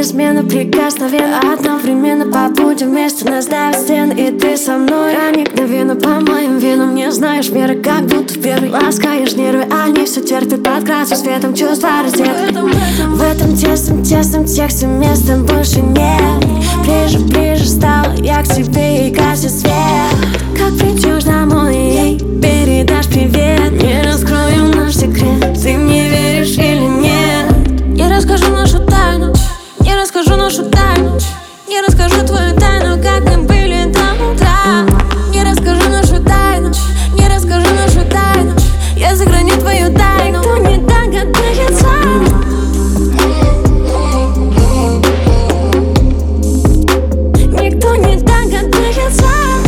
неизменно прикосновенно. Одновременно по пути вместе нас давят стены. И ты со мной проникновенно по моим венам. Не знаешь меры, как будто в первый. Ласкаешь нервы, они все терпят под красным светом. Чувства раздеты в этом тесном тексте. Места больше нет. Ближе стала я к тебе и гаснет свет. Как придешь домой и передашь привет. Не раскрою наш секрет, ты мне веришь или нет? Я расскажу нашу тайну, я расскажу нашу тайну. Я расскажу твою тайну, как мы были до утра. Я расскажу нашу тайну, я расскажу нашу тайну. Я сохраню твою тайну, никто не догадается. Никто не догадается.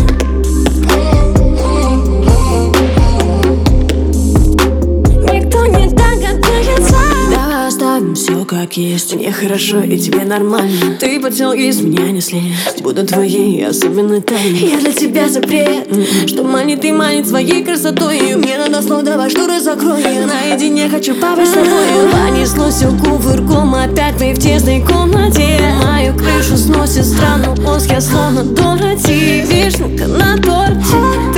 Никто не догадается. Давай оставим все как есть. Мне хорошо и тебе нормально. Ты потел из меня не слезть. Буду твоей особенной тайной. Я для тебя запрет, что манит и манит своей красотой. Мне надо слов, давай шторы закрой. Наедине хочу побыть с тобой. Понеслось все кувырком, опять мы в тесной комнате. Мою крышу сносит странный мозг, я словно Дороти. Вишенка на торте.